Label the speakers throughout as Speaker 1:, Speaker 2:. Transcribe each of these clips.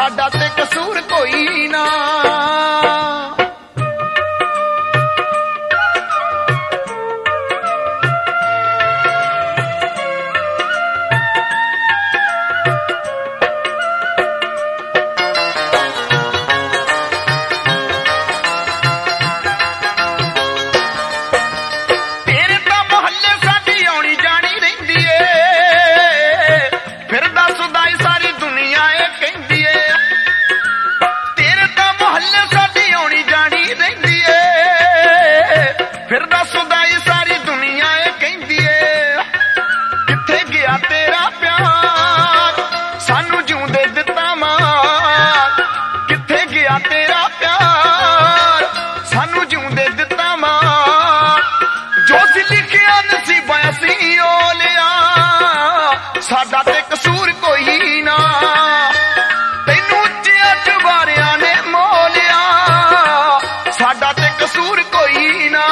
Speaker 1: साडा ते कसूर कोई ना। साडा ते कसूर कोई ना, तैनू उच्चिया चुबारिया ने मोलिया, साडा ते कसूर कोई ना।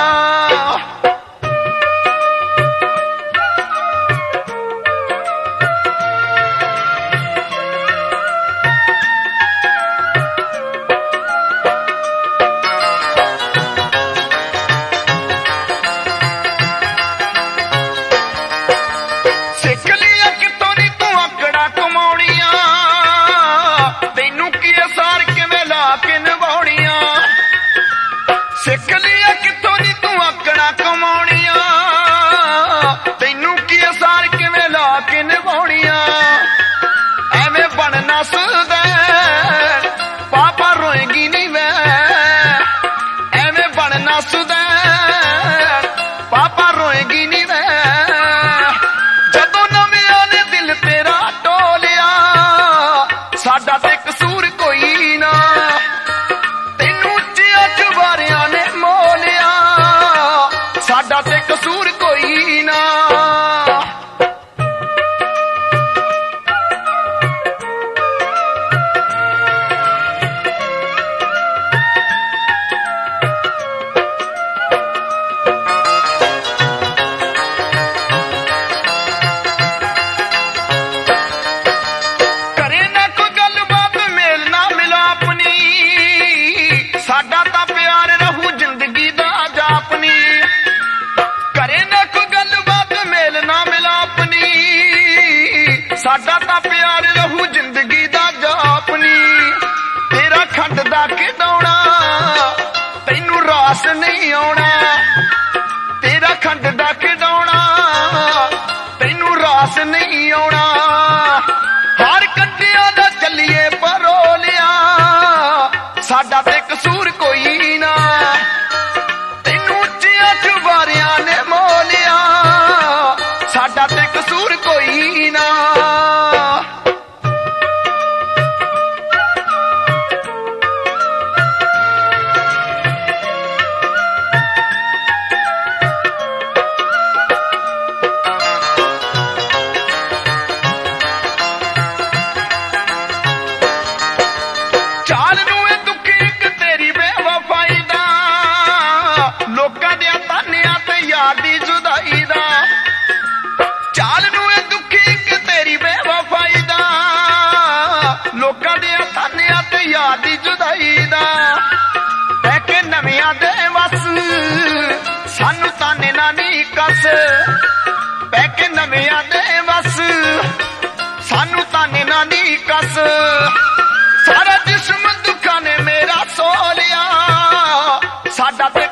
Speaker 1: सिख लिया कितों नी तू आकड़ा कमाउणिया, तैनू की असार किवें ला के निभाउणिया। एवें बनना सुदैन पापा रोएगी नी मैं, एवें बनना सुदैन पापा रोएगी नी मैं। जदों नविआं ने दिल तेरा टोलिया, साडा ते कसूर कोई ना, साडा ते कसूर कोई ना। करे ना कोई गलबात मेल ना मिला अपनी, साडा तां प्यार रहू जिंदगी दा जापनी। साडा तां प्यार रहू जिंदगी दा जापनी। तेरा खंड दा खिडौना तैनू रास नहीं आउणा, तेरा खंड दा खिडौना तैनू रास नहीं आउणा। हर कंडिया दा चलिए परोलिया, साडा ते कसूर कोई ना, तैनू उच्चिया चुबारिया ने मोलिया, साडा ते कसूर कोई ना। चाल नूं ए दुखी इक तेरी बेवफाई दा, लोकां दे तानिया ते यार दी जुदाई दा। चाल नूं ए दुखी इक तेरी बेवफाई दा, लोकां दे तानिया ते यार दी जुदाई दा। पैके नविआं दे वस सानू ताने ना नी कस, पैके नविआं दे वस सानू ताने ना नी कस। सारा जिस्म दुखा ने मेरा सो लिया, साडा ते